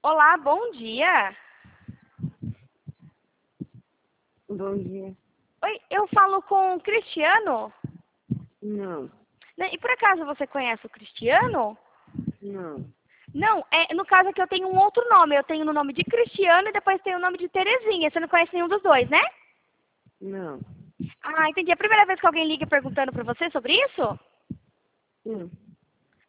Olá, bom dia. Bom dia. Oi, eu falo com o Cristiano? Não, E por acaso você conhece o Cristiano? não, Não, no caso aqui eu tenho um outro nome. Eu tenho o nome de Cristiano e depois tenho o nome de Terezinha. Você não conhece nenhum dos dois, né? não. Ah, entendi. É a primeira vez que alguém liga perguntando pra você sobre isso? Sim.